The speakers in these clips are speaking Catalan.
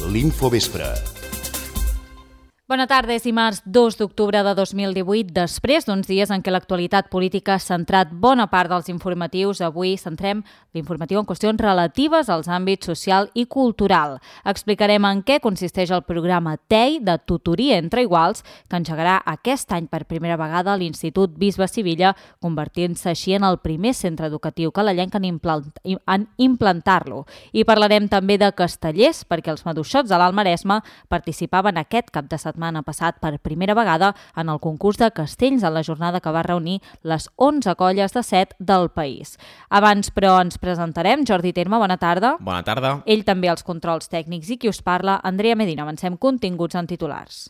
l'Infovespre. Bona tarda, és dimarts 2 d'octubre de 2018. Després d'uns dies en què l'actualitat política ha centrat bona part dels informatius, avui centrem l'informatiu en qüestions relatives als àmbits social i cultural. Explicarem en què consisteix el programa TEI de tutoria entre iguals, que engegarà aquest any per primera vegada a l'Institut Bisbe Sivilla, convertint-se així en el primer centre educatiu calellenc en implantar-lo. I parlarem també de castellers, perquè els maduixots de l'Alt Maresme participaven aquest cap de setmana passat per primera vegada en el concurs de castells en la jornada que va reunir les 11 colles de 7 del país. Abans, però, ens presentarem. Jordi Terme, bona tarda. Bona tarda. Ell també als controls tècnics i qui us parla, Andrea Medina. Avancem continguts en titulars.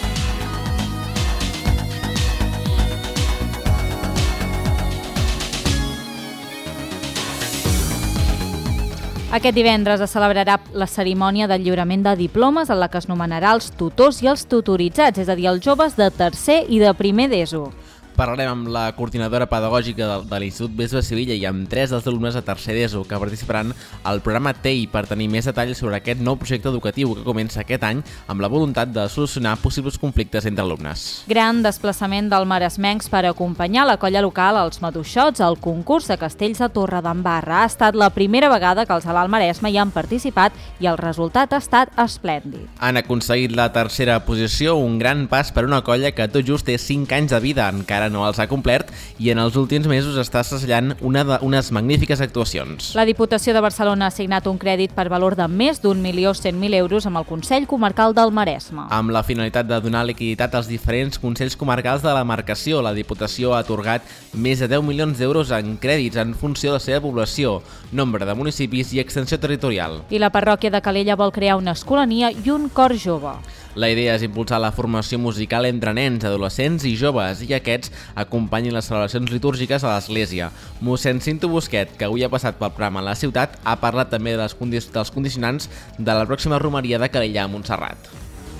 Aquest divendres es celebrarà la cerimònia del lliurament de diplomes en la que es nomenarà els tutors i els tutoritzats, és a dir, els joves de tercer i de primer d'ESO. Parlarem amb la coordinadora pedagògica de l'Institut Bisbe Sivilla i amb 3 dels alumnes de tercer d'ESO que participaran al programa TEI per tenir més detalls sobre aquest nou projecte educatiu que comença aquest any amb la voluntat de solucionar possibles conflictes entre alumnes. Gran desplaçament del maresmencs per acompanyar la colla local als maduixots al concurs de castells de Torredembarra. Ha estat la primera vegada que els de l'Alt Maresme hi han participat i el resultat ha estat esplèndid. Han aconseguit la tercera posició, un gran pas per una colla que tot just té 5 anys de vida, encara no els ha complert i en els últims mesos està assajallant unes magnífiques actuacions. La Diputació de Barcelona ha assignat un crèdit per valor de més d'1.100.000 euros amb el Consell Comarcal del Maresme. Amb la finalitat de donar liquiditat als diferents consells comarcals de la demarcació, la Diputació ha atorgat més de 10 milions d'euros en crèdits en funció de la seva població, nombre de municipis i extensió territorial. I la parròquia de Calella vol crear una escolania i un cor jove. La idea és impulsar la formació musical entre nens, adolescents i joves i aquests acompanyin les celebracions litúrgiques a l'església. Mossèn Cinto Busquet, que avui ha passat pel programa a la ciutat, ha parlat també dels condicionants de la pròxima romeria de Calella a Montserrat.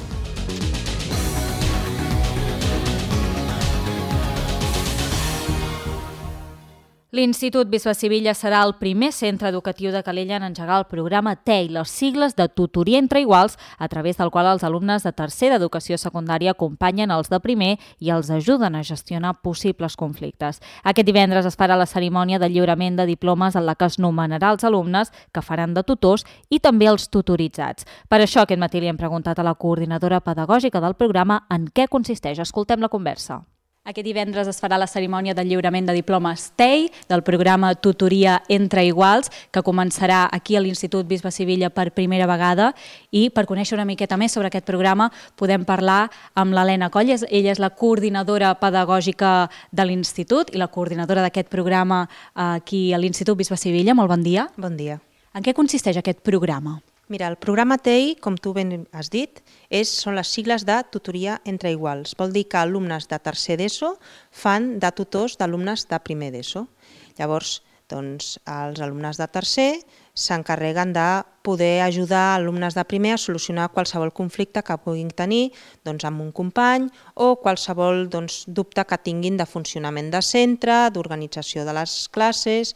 L'Institut Bisbe Sivilla serà el primer centre educatiu de Calella en engegar el programa TEI, les sigles de tutoria entre iguals, a través del qual els alumnes de tercer d'educació secundària acompanyen els de primer i els ajuden a gestionar possibles conflictes. Aquest divendres es farà la cerimònia de lliurament de diplomes en la que es nomenarà els alumnes que faran de tutors i també els tutoritzats. Per això aquest matí li hem preguntat a la coordinadora pedagògica del programa en què consisteix. Escoltem la conversa. Aquest divendres es farà la cerimònia del lliurament de diplomes TEI del programa Tutoria entre Iguals, que començarà aquí a l'Institut Bisbe Sivilla per primera vegada. I per conèixer una miqueta més sobre aquest programa podem parlar amb l'Helena Coll. Ella és la coordinadora pedagògica de l'Institut i la coordinadora d'aquest programa aquí a l'Institut Bisbe Sivilla. Molt bon dia. Bon dia. En què consisteix aquest programa? Mira, el programa TEI, com tu ben has dit, són les sigles de tutoria entre iguals. Vol dir que alumnes de tercer d'ESO fan de tutors d'alumnes de primer d'ESO. Llavors, els alumnes de tercer s'encarreguen de poder ajudar alumnes de primer a solucionar qualsevol conflicte que puguin tenir amb un company o qualsevol dubte que tinguin de funcionament de centre, d'organització de les classes,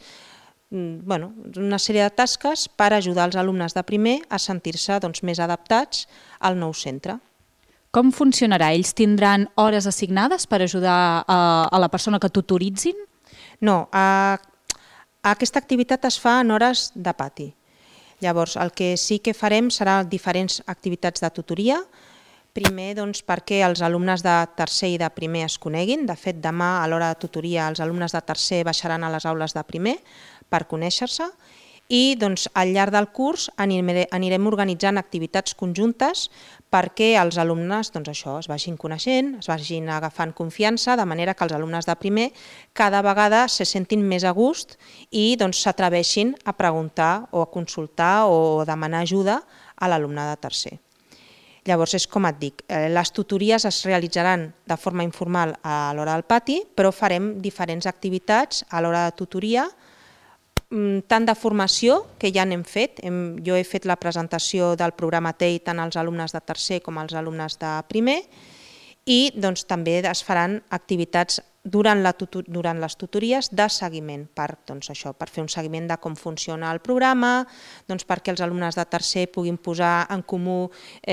una sèrie de tasques per ajudar els alumnes de primer a sentir-se més adaptats al nou centre. Com funcionarà? Ells tindran hores assignades per ajudar a la persona que tutoritzin? No, aquesta activitat es fa en hores de pati. Llavors, el que sí que farem serà diferents activitats de tutoria. Primer, perquè els alumnes de tercer i de primer es coneguin. De fet, demà a l'hora de tutoria els alumnes de tercer baixaran a les aules de primer per conèixer-se i al llarg del curs anirem organitzant activitats conjuntes perquè els alumnes es vagin coneixent, es vagin agafant confiança, de manera que els alumnes de primer cada vegada se sentin més a gust i s'atreveixin a preguntar o a consultar o demanar ajuda a l'alumne de tercer. Llavors, és com et dic, les tutories es realitzaran de forma informal a l'hora del pati, però farem diferents activitats a l'hora de tutoria, tant de formació, que ja n'hem fet. Jo he fet la presentació del programa TEI tant als alumnes de tercer com als alumnes de primer, i doncs, també es faran activitats durant les tutories de seguiment per fer un seguiment de com funciona el programa, perquè els alumnes de tercer puguin posar en comú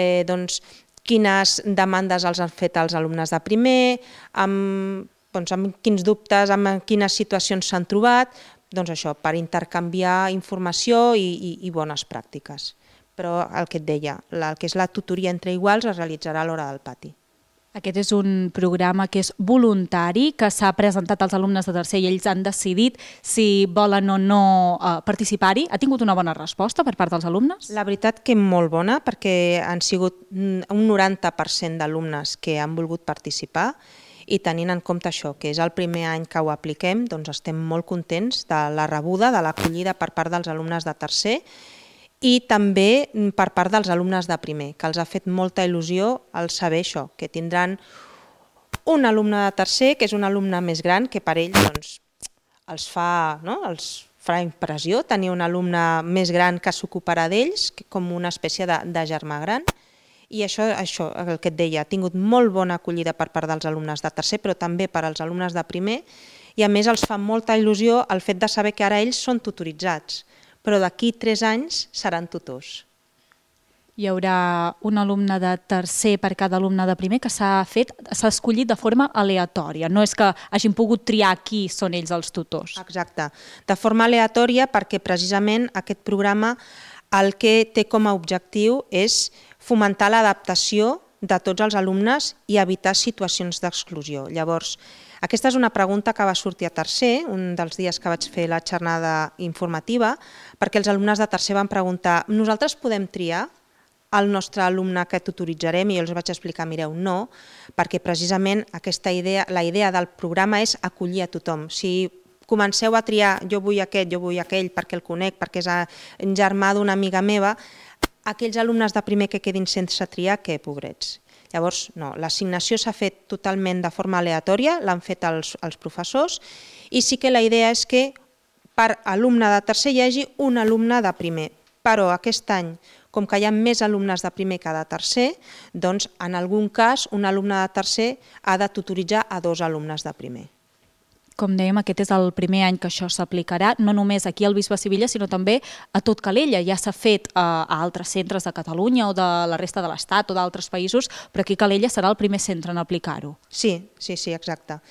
quines demandes els han fet els alumnes de primer, amb quins dubtes, amb quines situacions s'han trobat, per intercanviar informació i bones pràctiques. Però el que et deia, el que és la tutoria entre iguals es realitzarà a l'hora del pati. Aquest és un programa que és voluntari, que s'ha presentat als alumnes de tercer i ells han decidit si volen o no participar-hi. Ha tingut una bona resposta per part dels alumnes? La veritat que molt bona, perquè han sigut un 90% d'alumnes que han volgut participar i tenint en compte això, que és el primer any que ho apliquem, doncs estem molt contents de la rebuda, de l'acollida per part dels alumnes de tercer i també per part dels alumnes de primer, que els ha fet molta il·lusió el saber això, que tindran un alumne de tercer, que és un alumne més gran, que per ells els fa impressió tenir un alumne més gran que s'ocuparà d'ells, com una espècie de germà gran. I això, el que et deia, ha tingut molt bona acollida per part dels alumnes de tercer, però també per als alumnes de primer, i a més els fa molta il·lusió el fet de saber que ara ells són tutoritzats, però d'aquí 3 anys seran tutors. Hi haurà un alumne de tercer per cada alumne de primer que s'ha escollit de forma aleatòria, no és que hagin pogut triar qui són ells els tutors. Exacte, de forma aleatòria perquè precisament aquest programa el que té com a objectiu és fomentar l'adaptació de tots els alumnes i evitar situacions d'exclusió. Llavors, aquesta és una pregunta que va sortir a tercer, un dels dies que vaig fer la jornada informativa, perquè els alumnes de tercer van preguntar: nosaltres podem triar el nostre alumne que tutoritzarem? I jo els vaig explicar: mireu, no, perquè precisament la idea del programa és acollir a tothom. Si comenceu a triar jo vull aquell perquè el conec, perquè és germà d'una amiga meva, aquells alumnes de primer que quedin sense triar, que pobrets. Llavors, no, l'assignació s'ha fet totalment de forma aleatòria, l'han fet els professors, i sí que la idea és que per alumne de tercer hi hagi un alumne de primer. Però aquest any, com que hi ha més alumnes de primer que de tercer, doncs en algun cas un alumne de tercer ha de tutoritzar a 2 alumnes de primer. Com dèiem, aquest és el primer any que això s'aplicarà, no només aquí al Bisbe Sivilla, sinó també a tot Calella. Ja s'ha fet a altres centres de Catalunya o de la resta de l'Estat o d'altres països, però aquí Calella serà el primer centre en aplicar-ho. Sí, exacte.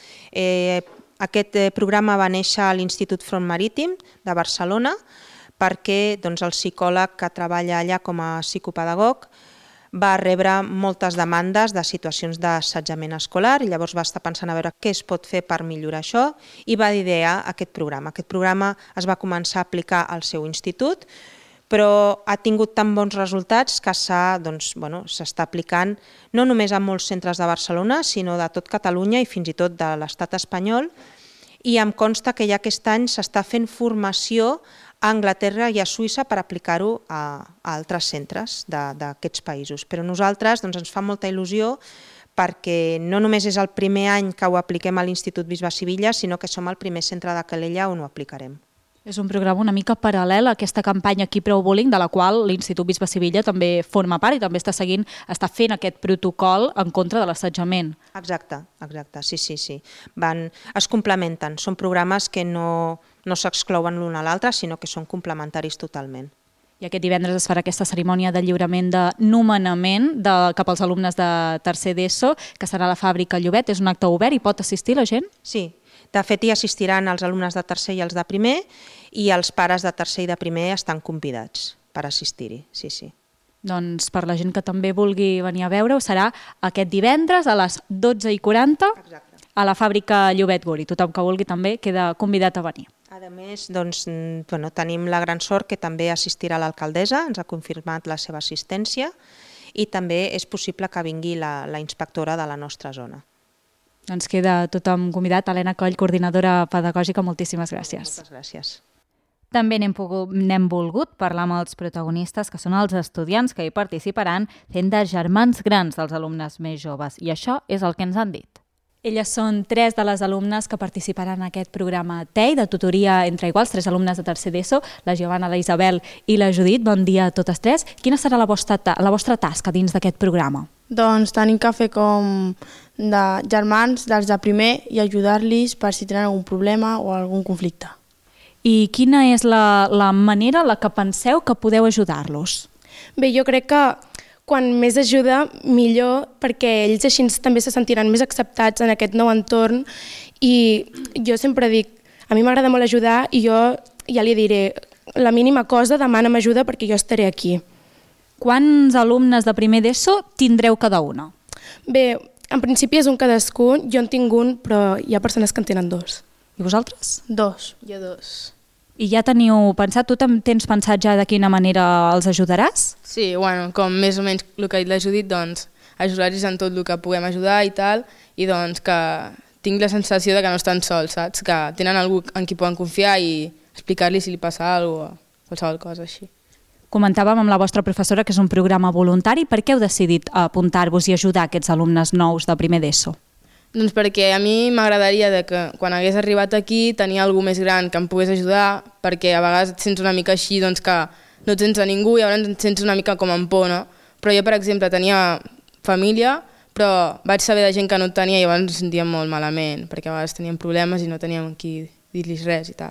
Aquest programa va néixer a l'Institut Front Marítim de Barcelona perquè el psicòleg que treballa allà com a psicopedagog va rebre moltes demandes de situacions d'assetjament escolar i llavors va estar pensant a veure què es pot fer per millorar això i va idear aquest programa. Aquest programa es va començar a aplicar al seu institut, però ha tingut tan bons resultats que s'està aplicant no només a molts centres de Barcelona, sinó de tot Catalunya i fins i tot de l'Estat espanyol, i em consta que ja aquest any s'està fent formació a Anglaterra i a Suïssa per aplicar-ho a altres centres d'aquests països. Però a nosaltres ens fa molta il·lusió perquè no només és el primer any que ho apliquem a l'Institut Bisbe Sivilla, sinó que som el primer centre de Calella on ho aplicarem. És un programa una mica paral·lel a aquesta campanya Keep Prou Bullying, de la qual l'Institut Bisbe Sivilla també forma part i també està fent aquest protocol en contra de l'assetjament. Exacte, sí. Es complementen, són programes que no s'exclouen l'un a l'altre, sinó que són complementaris totalment. I aquest divendres es farà aquesta cerimònia de lliurament de nomenament cap als alumnes de tercer d'ESO, que serà a la fàbrica Llobet. És un acte obert i pot assistir la gent? Sí, de fet hi assistiran els alumnes de tercer i els de primer, i els pares de tercer i de primer estan convidats per assistir-hi, sí. Doncs per la gent que també vulgui venir a veure-ho, serà aquest divendres a les 12:40 a la fàbrica Llobet Guri. Tothom que vulgui també queda convidat a venir. A més, tenim la gran sort que també assistirà l'alcaldessa, ens ha confirmat la seva assistència, i també és possible que vingui la inspectora de la nostra zona. Doncs queda tothom convidat. Helena Coll, coordinadora pedagògica, moltíssimes gràcies. Moltes gràcies. També n'hem volgut parlar amb els protagonistes, que són els estudiants que hi participaran, fent de germans grans dels alumnes més joves. I això és el que ens han dit. Elles són 3 de les alumnes que participaran en aquest programa TEI, de tutoria entre iguals, 3 alumnes de tercer d'ESO, la Giovanna, la Isabel i la Judit. Bon dia a totes 3. Quina serà la vostra tasca dins d'aquest programa? Doncs tenim que fer com de germans dels de primer i ajudar-los per si tenen algun problema o algun conflicte. I quina és la manera en la que penseu que podeu ajudar-los? Bé, jo crec que quan més ajuda, millor, perquè ells així també se sentiran més acceptats en aquest nou entorn. I jo sempre dic, a mi m'agrada molt ajudar i jo ja li diré, la mínima cosa demana'm ajuda perquè jo estaré aquí. Quants alumnes de primer d'ESO tindreu cada una? Bé, en principi és un cadascun, jo en tinc un, però hi ha persones que en tenen dos. I vosaltres? 2. Jo 2. I ja teniu pensat, tu tens pensat ja de quina manera els ajudaràs? Sí, bueno, com més o menys el que ha dit la Judit, doncs ajudar-los en tot el que puguem ajudar i tal, i doncs que tinc la sensació de que no estan sols, saps? Que tenen algú en qui poden confiar i explicar-li si li passa alguna cosa o qualsevol cosa així. Comentàvem amb la vostra professora que és un programa voluntari. Per què heu decidit apuntar-vos i ajudar aquests alumnes nous de primer d'ESO? Doncs perquè a mi m'agradaria que quan hagués arribat aquí tenia algú més gran que em pogués ajudar, perquè a vegades et sents una mica així, doncs que no et sents a ningú i llavors et sents una mica com en por, no? Però jo, per exemple, tenia família, però vaig saber de gent que no tenia i llavors ens sentíem molt malament, perquè a vegades teníem problemes i no teníem qui dir-los res i tal.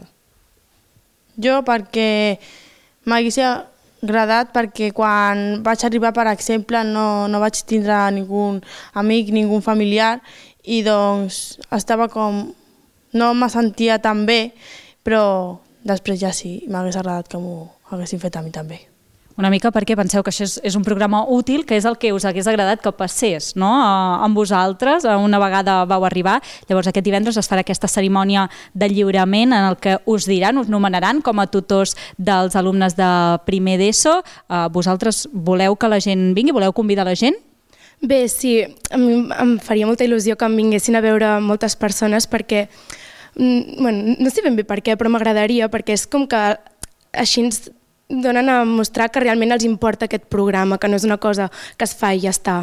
Jo perquè m'hagués agradat, perquè quan vaig arribar, per exemple, no vaig tindre ningú amic, ningú familiar, i doncs estava com... no me sentia tan bé, però després ja sí, m'hagués agradat que m'ho haguessin fet a mi també. Una mica perquè penseu que això és un programa útil, que és el que us hagués agradat que passés, no? Amb vosaltres, una vegada vau arribar. Llavors aquest divendres es farà aquesta cerimònia de lliurament en el que us diran, us nomenaran com a tutors dels alumnes de primer d'ESO. Vosaltres voleu que la gent vingui? Voleu convidar la gent? Bé, sí, a mi em faria molta il·lusió que em vinguessin a veure moltes persones perquè, bueno, no sé ben bé per què, però m'agradaria, perquè és com que així ens donen a mostrar que realment els importa aquest programa, que no és una cosa que es fa i ja està.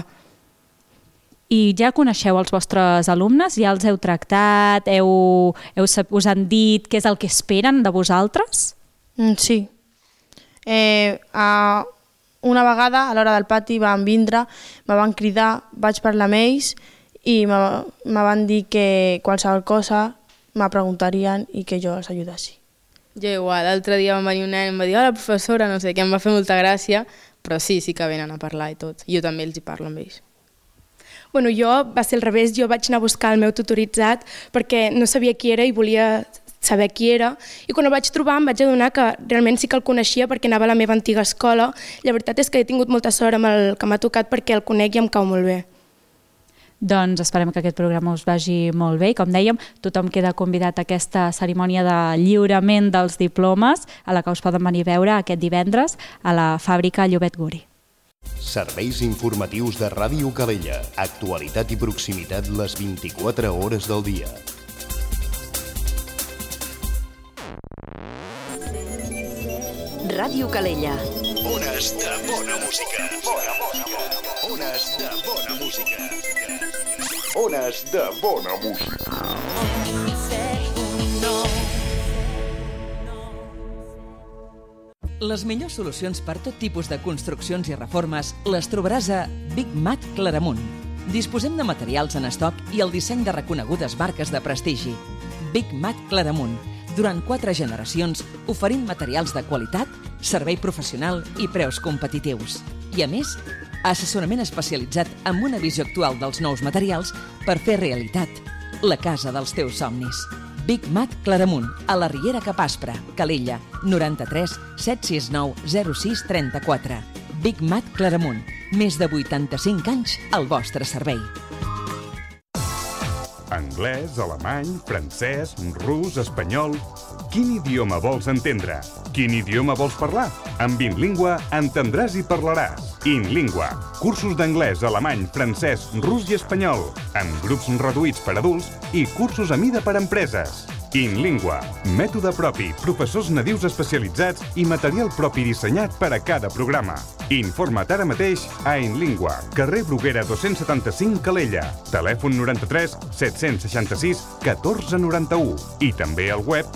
I ja coneixeu els vostres alumnes? Ja els heu tractat? Us han dit què és el que esperen de vosaltres? Sí. Una vegada, a l'hora del pati, van vindre, me van cridar, vaig parlar amb ells i me van dir que qualsevol cosa me preguntarien i que jo els ajudassi. Jo igual, l'altre dia va venir un nen i em va dir hola professora, no sé, que em va fer molta gràcia, però sí que venen a parlar i tot. Jo també els hi parlo amb ells. Bueno, jo va ser al revés, jo vaig anar a buscar el meu tutoritzat perquè no sabia qui era i volia saber qui era, i quan el vaig trobar em vaig adonar que realment sí que el coneixia perquè anava a la meva antiga escola. La veritat és que he tingut molta sort amb el que m'ha tocat perquè el conec i em cau molt bé. Doncs esperem que aquest programa us vagi molt bé i, com dèiem, tothom queda convidat a aquesta cerimònia de lliurament dels diplomes a la que us poden venir a veure aquest divendres a la fàbrica Llobet Guri. Serveis informatius de Ràdio Calella. Actualitat i proximitat les 24 hores del dia. Ràdio Calella. Ones de bona música. Ones de bona música. Ones de bona música. Les millors solucions per tot tipus de construccions i reformes les trobaràs a Big Mat Claramunt. Disposem de materials en estoc i el disseny de reconegudes marques de prestigi. Big Mat Claramunt. Durant 4 generacions, oferint materials de qualitat, servei professional i preus competitius. I a més, assessorament especialitzat amb una visió actual dels nous materials per fer realitat la casa dels teus somnis. Big Mat Claramunt, a la Riera Cap Aspre, Calella, 93 769 06 34. Big Mat Claramunt, més de 85 anys al vostre servei. Anglès, alemany, francès, rus, espanyol... Quin idioma vols entendre? Quin idioma vols parlar? Amb InLingua entendràs i parlaràs. InLingua. Cursos d'anglès, alemany, francès, rus i espanyol. Amb grups reduïts per adults i cursos a mida per empreses. InLingua. Mètode propi, professors nadius especialitzats i material propi dissenyat per a cada programa. Informa't ara mateix a InLingua, carrer Bruguera 275 Calella, telèfon 93 766 1491 i també al web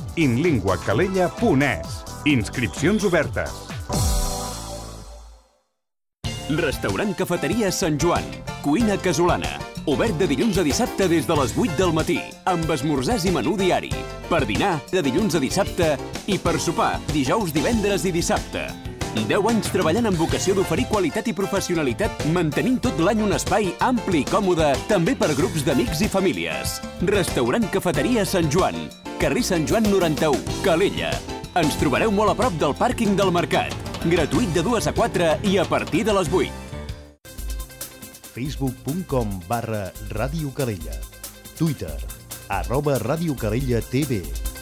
inlinguacalella.es. Inscripcions obertes. Restaurant Cafeteria Sant Joan. Cuina casolana. Obert de dilluns a dissabte des de les 8 del matí, amb esmorzars i menú diari. Per dinar, de dilluns a dissabte, i per sopar, dijous, divendres i dissabte. 10 anys treballant amb vocació d'oferir qualitat i professionalitat, mantenint tot l'any un espai ampli i còmode, també per grups d'amics i famílies. Restaurant Cafeteria Sant Joan. Carrer Sant Joan 91, Calella. Ens trobareu molt a prop del pàrquing del Mercat. Gratuït de 2 a 4 i a partir de les 8. facebook.com/Ràdio Calella. Twitter, @Ràdio Calella TV.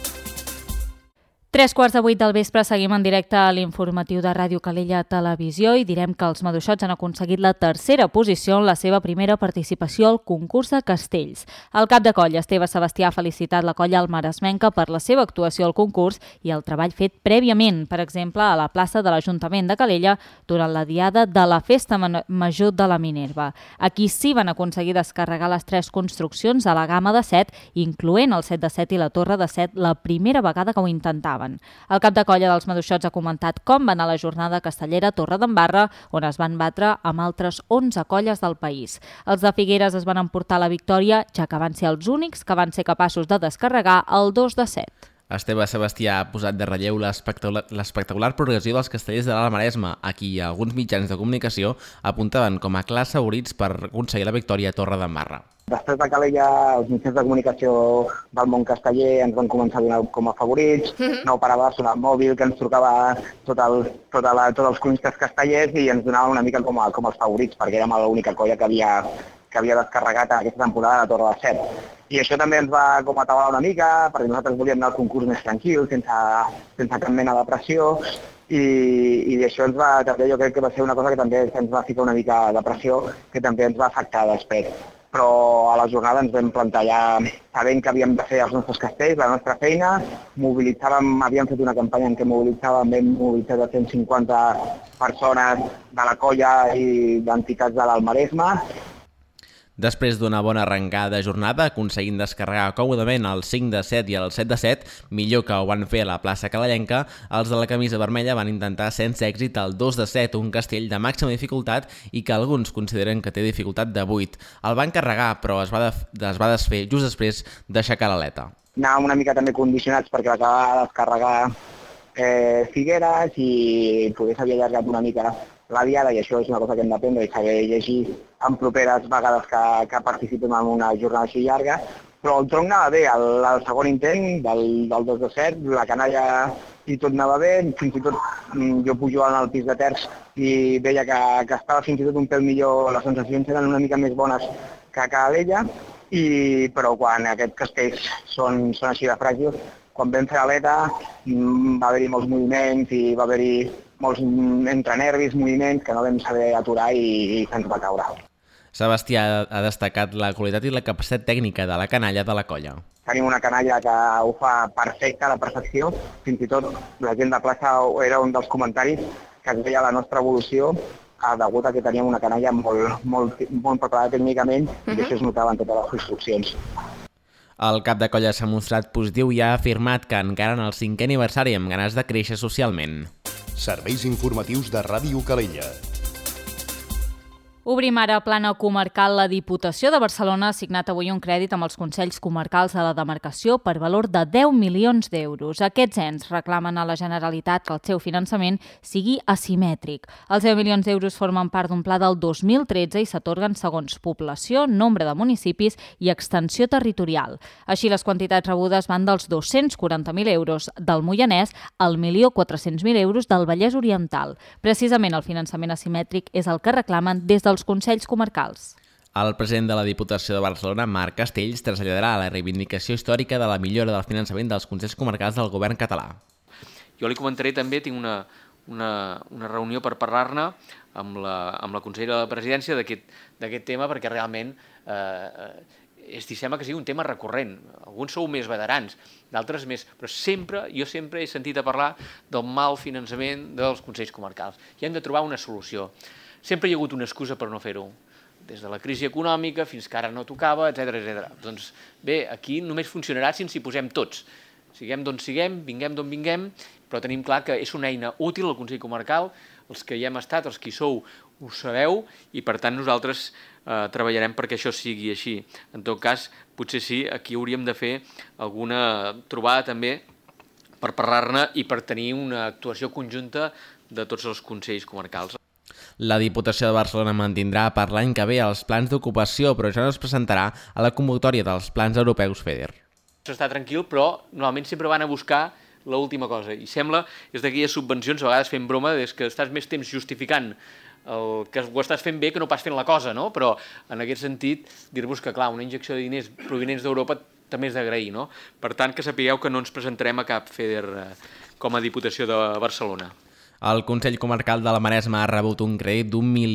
7:45 del vespre seguim en directe a l'informatiu de Ràdio Calella Televisió i direm que els maduixots han aconseguit la tercera posició en la seva primera participació al concurs de castells. El cap de colla, Esteve Sebastià, ha felicitat la colla almaresmenca per la seva actuació al concurs i el treball fet prèviament, per exemple, a la plaça de l'Ajuntament de Calella durant la diada de la Festa Major de la Minerva. Aquí sí van aconseguir descarregar les 3 construccions a la gamma de 7, incloent el 7 de 7 i la torre de 7, la primera vegada que ho intentaven. El cap de colla dels maduixots ha comentat com va anar la jornada castellera a Torredembarra, on es van batre amb altres 11 colles del país. Els de Figueres es van emportar la victòria, ja que van ser els únics que van ser capaços de descarregar el 2 de 7. Esteve Sebastià ha posat de relleu l'espectacular progressió dels castellers de l'Alt Maresme, a qui alguns mitjans de comunicació apuntaven com a clars favorits per aconseguir la victòria a Torredembarra. Després de Calella, els mitjans de comunicació del món casteller ens van començar a donar com a favorits, no parava de sonar el mòbil, que ens trucava tots els cronistes castellers i ens donava una mica com els favorits, perquè érem l'única colla que havia descarregat aquesta temporada la Torre de 7. I això també ens va com atabalar una mica, perquè nosaltres volíem anar al concurs més tranquil, sense cap mena de pressió, i això també jo crec que va ser una cosa que també ens va ficar una mica de pressió, que també ens va afectar després. Però a la jornada ens vam plantar ja sabent que havíem de fer els nostres castells, la nostra feina, havíem fet una campanya en què vam mobilitzar 150 persones de la colla i d'entitats de l'Alt Maresme. Després d'una bona arrencada de jornada, aconseguint descarregar còmodament el 5 de 7 i el 7 de 7, millor que ho van fer a la plaça Calellenca, els de la camisa vermella van intentar sense èxit el 2 de 7, un castell de màxima dificultat i que alguns consideren que té dificultat de 8. El van carregar, però es va desfer just després d'aixecar l'aleta. Anàvem una mica també condicionats perquè l'acabava de descarregar Figueres i poder s'havia allargat una mica la diada, i això és una cosa que hem d'aprendre i saber llegir en properes vegades que participem en una jornada així llarga, però el tronc anava bé, el segon intent del 2 de 7, la canalla i tot anava bé, fins i tot jo pujo al pis de terç i veia que estava fins i tot un pèl millor, les sensacions eren una mica més bones que a Calella, però quan aquests castells són així de fràgils, quan vam fer l'aleta va haver-hi molts moviments i va haver-hi molts entre nervis, moviments que no vam saber aturar i se'ns va caure. Sebastià ha destacat la qualitat i la capacitat tècnica de la canalla de la colla. Tenim una canalla que ho fa perfecte, a la perfecció. Fins i tot la gent de plaça era un dels comentaris que es veia la nostra evolució degut a que teníem una canalla molt preparada tècnicament i això es notava en totes les construccions. El cap de colla s'ha mostrat positiu i ha afirmat que encara en el 5è aniversari amb ganes de créixer socialment. Serveis informatius de Ràdio Calella. Obrim ara plana comarcal. La Diputació de Barcelona ha signat avui un crèdit amb els Consells Comarcals de la Demarcació per valor de 10 milions d'euros. Aquests ens reclamen a la Generalitat que el seu finançament sigui asimètric. Els 10 milions d'euros formen part d'un pla del 2013 i s'atorguen segons població, nombre de municipis i extensió territorial. Així, les quantitats rebudes van dels 240.000 euros del Moianès al 1.400.000 euros del Vallès Oriental. Precisament el finançament asimètric és el que reclamen des dels Consells Comarcals. El president de la Diputació de Barcelona, Marc Castells, traslladarà la reivindicació històrica de la millora del finançament dels Consells Comarcals del govern català. Jo li comentaré també, tinc una reunió per parlar-ne amb la consellera de la presidència d'aquest tema, perquè realment sembla que sigui un tema recurrent. Alguns sou més veterans, d'altres més, però jo sempre he sentit a parlar del mal finançament dels Consells Comarcals. I hem de trobar una solució. Sempre hi ha hagut una excusa per no fer-ho, des de la crisi econòmica fins que ara no tocava, etc. Doncs bé, aquí només funcionarà si ens hi posem tots. Siguem d'on siguem, vinguem d'on vinguem, però tenim clar que és una eina útil al Consell Comarcal, els que hi hem estat, els que hi sou, ho sabeu, i per tant nosaltres treballarem perquè això sigui així. En tot cas, potser sí, aquí hauríem de fer alguna trobada també per parlar-ne i per tenir una actuació conjunta de tots els consells comarcals. La Diputació de Barcelona mantindrà per l'any que ve els plans d'ocupació, però ja no es presentarà a la convocatòria dels plans europeus FEDER. S'està tranquil, però normalment sempre van a buscar l'última cosa. I sembla, és d'aquelles subvencions, a vegades fent broma, és que estàs més temps justificant que ho estàs fent bé que no pas fent la cosa, no? Però en aquest sentit, dir-vos que, clar, una injecció de diners provinents d'Europa també és d'agrair, no? Per tant, que sapigueu que no ens presentarem a cap FEDER com a Diputació de Barcelona. El Consell Comarcal de la Maresma ha rebut un crèdit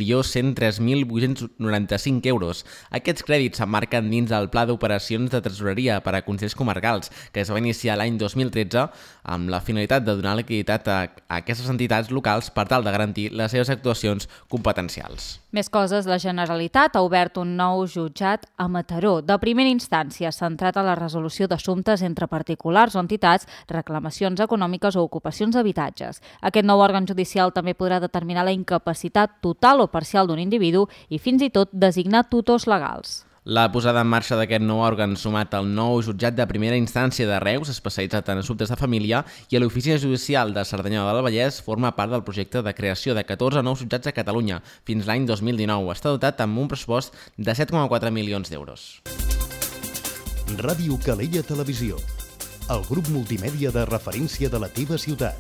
d'1.103.895 euros. Aquests crèdits s'emmarquen dins del Pla d'Operacions de Tresoreria per a Consells Comarcals, que es va iniciar l'any 2013 amb la finalitat de donar liquiditat a aquestes entitats locals per tal de garantir les seves actuacions competencials. Més coses, la Generalitat ha obert un nou jutjat a Mataró, de primera instància, centrat a la resolució d'assumptes entre particulars o entitats, reclamacions econòmiques o ocupacions d'habitatges. Aquest nou òrgan judicial també podrà determinar la incapacitat total o parcial d'un individu i fins i tot designar tutors legals. La posada en marxa d'aquest nou òrgan, sumat al nou jutjat de primera instància de Reus, especialitzat en assumptes de família, i a l'Oficina Judicial de Cerdanyola del Vallès, forma part del projecte de creació de 14 nous jutjats a Catalunya fins l'any 2019. Està dotat amb un pressupost de 7,4 milions d'euros. Ràdio Calella Televisió, el grup multimèdia de referència de la teva ciutat.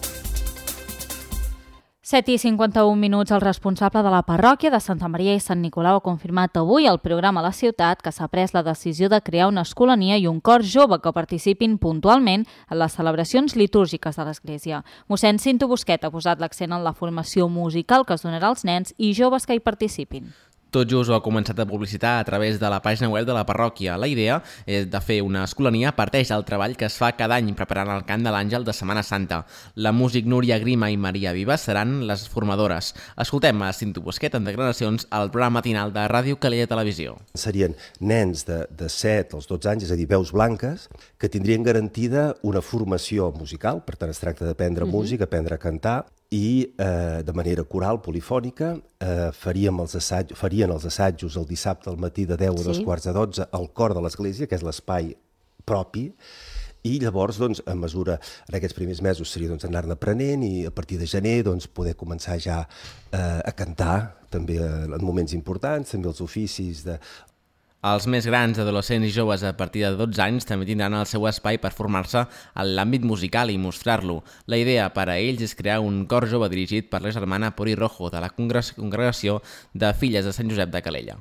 7:51, el responsable de la parròquia de Santa Maria i Sant Nicolau ha confirmat avui al programa La Ciutat que s'ha pres la decisió de crear una escolania i un cor jove que participin puntualment en les celebracions litúrgiques de l'Església. Mossèn Cinto Busquet ha posat l'accent en la formació musical que es donarà als nens i joves que hi participin. Tot just ho ha començat a publicitar a través de la pàgina web de la parròquia. La idea de fer una escolania parteix del treball que es fa cada any preparant el cant de l'Àngel de Setmana Santa. La músic Núria Grima i Maria Viva seran les formadores. Escoltem a Cinto Busquet en declaracions al programa matinal de Ràdio Calella Televisió. Serien nens de 7 als 12 anys, és a dir, veus blanques, que tindrien garantida una formació musical, per tant es tracta d'aprendre música, aprendre a cantar, i de manera coral, polifònica, farien els assajos el dissabte al matí de 10 a 2:15 al cor de l'església, que és l'espai propi, i llavors, a mesura, en aquests primers mesos seria anar-ne aprenent i a partir de gener poder començar ja a cantar, també en moments importants, també els oficis de... Els més grans, adolescents i joves a partir de 12 anys també tindran el seu espai per formar-se en l'àmbit musical i mostrar-lo. La idea per a ells és crear un cor jove dirigit per la germana Pori Rojo de la Congregació de Filles de Sant Josep de Calella.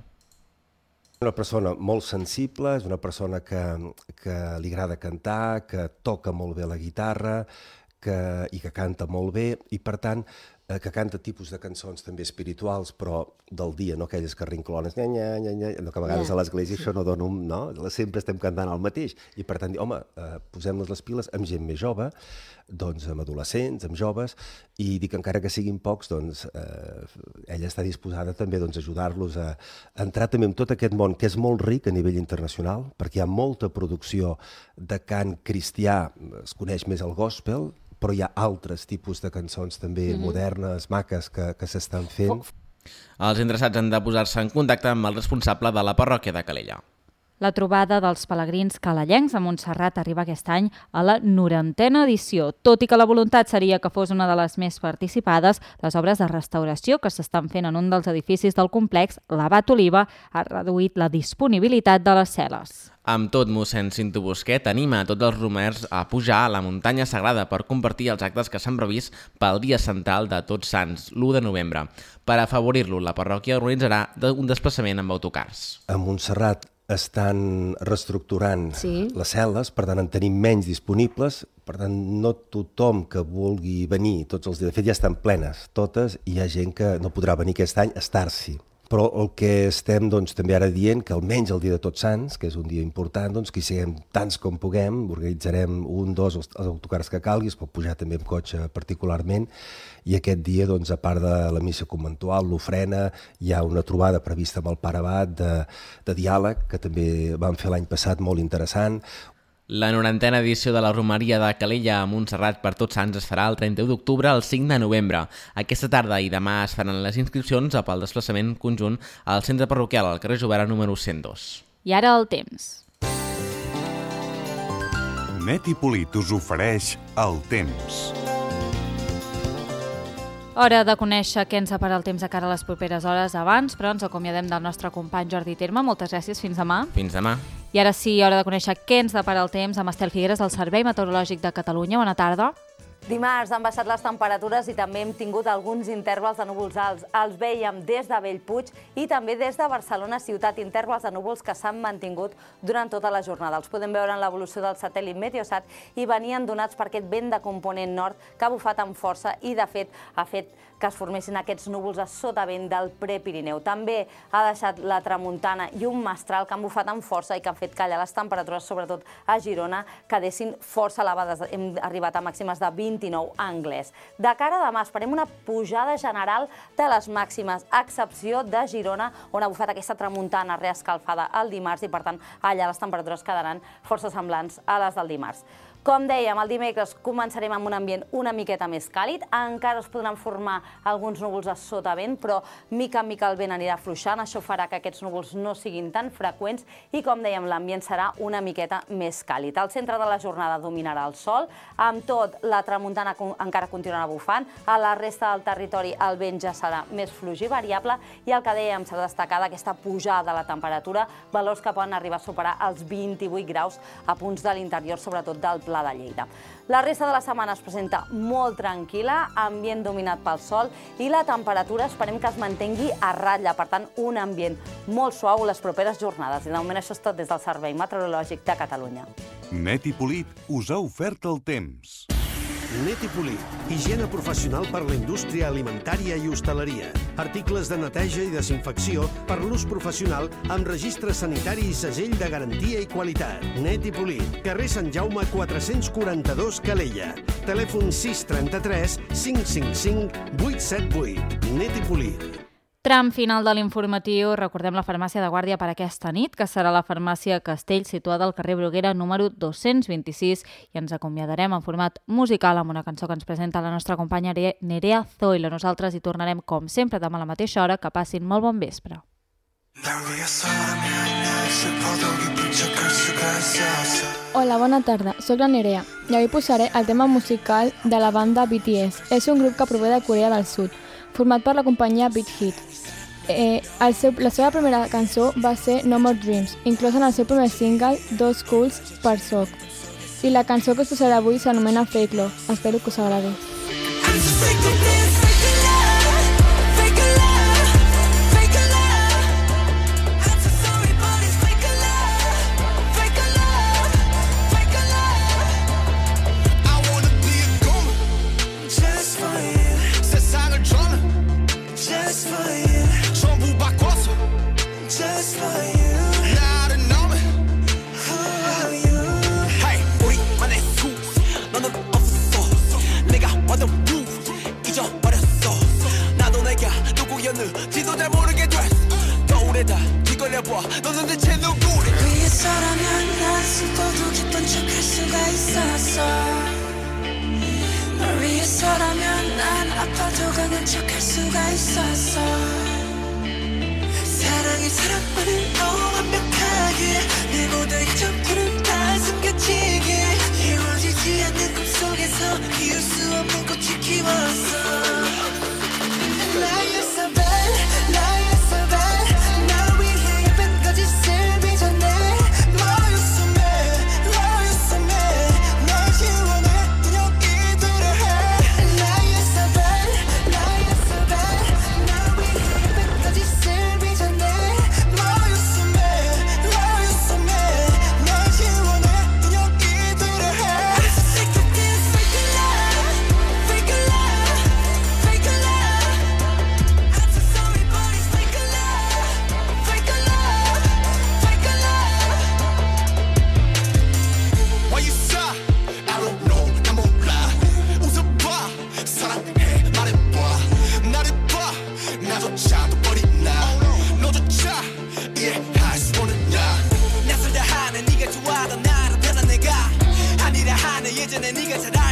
És una persona molt sensible, és una persona que li agrada cantar, que toca molt bé la guitarra i que canta molt bé i, per tant, que canta tipus de cançons també espirituals, però del dia, no aquelles que rinclones, que a vegades a l'església això no dona un... no? Sempre estem cantant el mateix. I per tant, home, posem-nos les piles amb gent més jove, amb adolescents, amb joves, i dic, encara que siguin pocs, ella està disposada també a ajudar-los a entrar també en tot aquest món que és molt ric a nivell internacional, perquè hi ha molta producció de cant cristià, es coneix més el gospel, però hi ha altres tipus de cançons també modernes, maques, que s'estan fent. Els interessats han de posar-se en contacte amb el responsable de la parròquia de Calella. La trobada dels pelegrins calellencs a Montserrat arriba aquest any a la 90a edició. Tot i que la voluntat seria que fos una de les més participades, les obres de restauració que s'estan fent en un dels edificis del complex, l'Abat Oliva, ha reduït la disponibilitat de les cel·les. Amb tot, mossèn Cinto Busquet anima a tots els romers a pujar a la muntanya sagrada per compartir els actes que s'han previst pel dia central de Tots Sants, l'1 de novembre. Per afavorir-lo, la parròquia organitzarà un desplaçament amb autocars. A Montserrat estan reestructurant les cel·les, per tant en tenim menys disponibles, per tant no tothom que vulgui venir tots els dies, de fet ja estan plenes totes i hi ha gent que no podrà venir aquest any a estar-s'hi. Però el que estem també ara dient que almenys el dia de Tots Sants, que és un dia important, que hi siguem tants com puguem, organitzarem 1, 2 els autocars que calgui, es pot pujar també amb cotxe particularment, i aquest dia, a part de la missa conventual, l'ofrena, hi ha una trobada prevista amb el pare abat de diàleg, que també vam fer l'any passat molt interessant. La 90a edició de la Romeria de Calella a Montserrat per Tots Sants es farà el 31 d'octubre al 5 de novembre. Aquesta tarda i demà es faran les inscripcions pel desplaçament conjunt al centre parroquial al carrer Jovera número 102. I ara el temps. Net i Polit us ofereix el temps. Hora de conèixer què ens depara el temps de cara a les properes hores. Abans, però, ens acomiadem del nostre company Jordi Terme. Moltes gràcies, fins demà. Fins demà. I ara sí, hora de conèixer què ens depara el temps amb Estel Figueres del Servei Meteorològic de Catalunya. Bona tarda. Dimarts han baixat les temperatures i també hem tingut alguns intervals de núvols alts. Els veiem des de Bellpuig i també des de Barcelona ciutat, intervals de núvols que s'han mantingut durant tota la jornada. Els podem veure en l'evolució del satèl·lit Meteosat i venien donats per aquest vent de component nord que ha bufat amb força i, de fet, ha fet que es formessin aquests núvols a sotavent del Prepirineu. També ha deixat la tramuntana i un mestral que han bufat amb força i que han fet callar les temperatures, sobretot a Girona, quedessin força elevades. Hem arribat a màximes de 29 a Anglès. De cara a demà esperem una pujada general de les màximes, a excepció de Girona, on ha bufat aquesta tramuntana reescalfada el dimarts i, per tant, allà les temperatures quedaran força semblants a les del dimarts. Com dèiem, el dimecres començarem amb un ambient una miqueta més càlid. Encara es podran formar alguns núvols a sotavent, però mica en mica el vent anirà afluixant. Això farà que aquests núvols no siguin tan freqüents i, com dèiem, l'ambient serà una miqueta més càlid. Al centre de la jornada dominarà el sol. Amb tot, la tramuntana encara continuarà bufant. A la resta del territori el vent ja serà més fluix i variable i el que dèiem serà destacada aquesta pujada de la temperatura, valors que poden arribar a superar els 28 graus a punts de l'interior, sobretot del Pla de Lleida. La resta de la setmana es presenta molt tranquil·la, ambient dominat pel sol i la temperatura esperem que es mantengui a ratlla, per tant, un ambient molt suau les properes jornades. I de moment això és tot des del Servei Meteorològic de Catalunya. Net i Polit us ha ofert el temps. Net i Polit, higiene professional per la indústria alimentària i hostaleria. Articles de neteja i desinfecció per l'ús professional amb registre sanitari i segell de garantia i qualitat. Net i Polit, carrer Sant Jaume 442 Calella. Telèfon 633 555 878. Net i Polit. Tram final de l'informatiu. Recordem la farmàcia de guàrdia per aquesta nit, que serà la farmàcia Castell, situada al carrer Bruguera número 226, i ens acomiadarem en format musical amb una cançó que ens presenta la nostra companya Nerea Zoilo. Nosaltres hi tornarem, com sempre, demà a la mateixa hora. Que passin molt bon vespre. Hola, bona tarda. Soc la Nerea i avui posaré el tema musical de la banda BTS. És un grup que prové de Corea del Sud, format per la companyia Big Hit. La seva primera cançó va ser No More Dreams, inclosa en el seu primer single, 2 Schools per Soc. I la cançó que us posaré avui s'anomena Fake Love. Espero que us agradi. 지도 잘 모르게 됐어 거울에다 뒤걸려봐 너는 대체 누구래 위에서라면 난 숨고도 기쁜 척할 수가 있었어 널 위해서라면 난 아파도 강한 척할 수가 있었어 사랑이 사랑만을 더 완벽하게 내 모든 점들은 다 숨겨지게 이루어지지 않는 꿈속에서 이을 수 없는 꽃이 키웠어 Fake 네가 잘